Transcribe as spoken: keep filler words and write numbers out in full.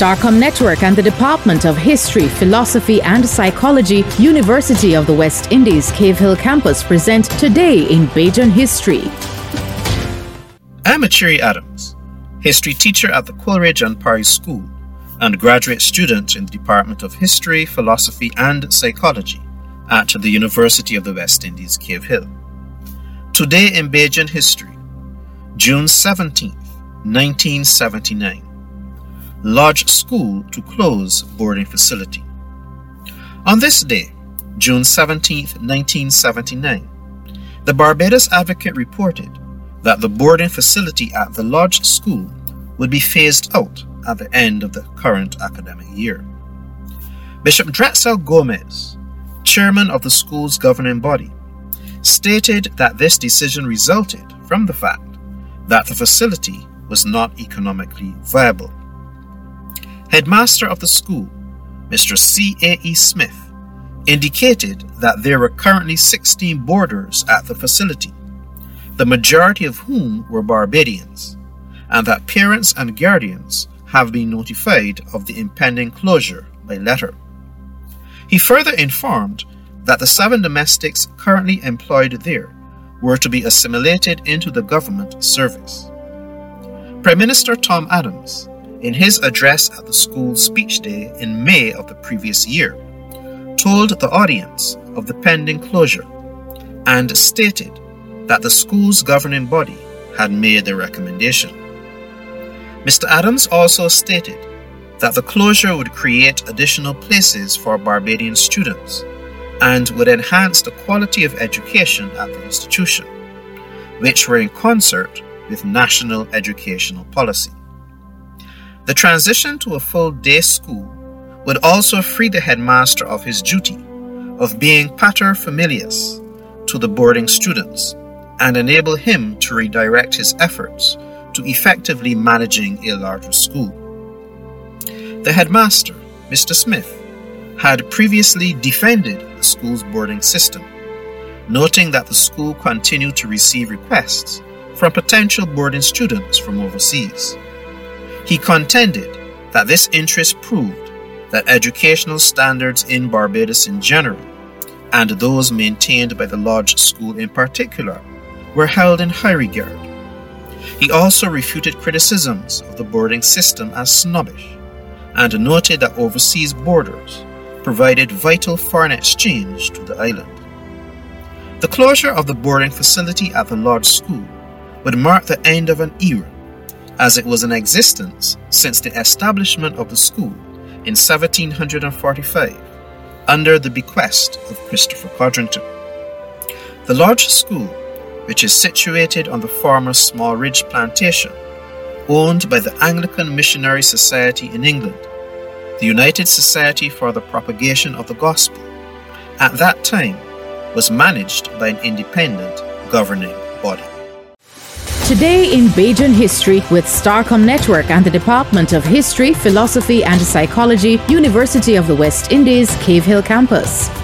Starcom Network and the Department of History, Philosophy and Psychology, University of the West Indies, Cave Hill Campus present Today in Bajan History. I'm Achiri Adams, history teacher at the Coleridge and Parry School and graduate student in the Department of History, Philosophy and Psychology at the University of the West Indies, Cave Hill. Today in Bajan History, June seventeenth, nineteen seventy-nine. Lodge School to close boarding facility. On this day, June seventeenth, nineteen seventy-nine, the Barbados Advocate reported that the boarding facility at the Lodge School would be phased out at the end of the current academic year. Bishop Drexel Gomez, chairman of the school's governing body, stated that this decision resulted from the fact that the facility was not economically viable. Headmaster of the school, Mister C A E Smith, indicated that there were currently sixteen boarders at the facility, the majority of whom were Barbadians, and that parents and guardians have been notified of the impending closure by letter. He further informed that the seven domestics currently employed there were to be assimilated into the government service. Prime Minister Tom Adams, in his address at the school's speech day in May of the previous year, told the audience of the pending closure and stated that the school's governing body had made the recommendation. Mister Adams also stated that the closure would create additional places for Barbadian students and would enhance the quality of education at the institution, which were in concert with national educational policy. The transition to a full-day school would also free the headmaster of his duty of being pater familias to the boarding students and enable him to redirect his efforts to effectively managing a larger school. The headmaster, Mister Smith, had previously defended the school's boarding system, noting that the school continued to receive requests from potential boarding students from overseas. He contended that this interest proved that educational standards in Barbados in general, and those maintained by the Lodge School in particular, were held in high regard. He also refuted criticisms of the boarding system as snobbish, and noted that overseas boarders provided vital foreign exchange to the island. The closure of the boarding facility at the Lodge School would mark the end of an era, as it was in existence since the establishment of the school in seventeen forty-five under the bequest of Christopher Codrington. The Lodge School, which is situated on the former Small Ridge Plantation, owned by the Anglican Missionary Society in England, the United Society for the Propagation of the Gospel, at that time was managed by an independent governing body. Today in Bajan History with Starcom Network and the Department of History, Philosophy and Psychology, University of the West Indies, Cave Hill Campus.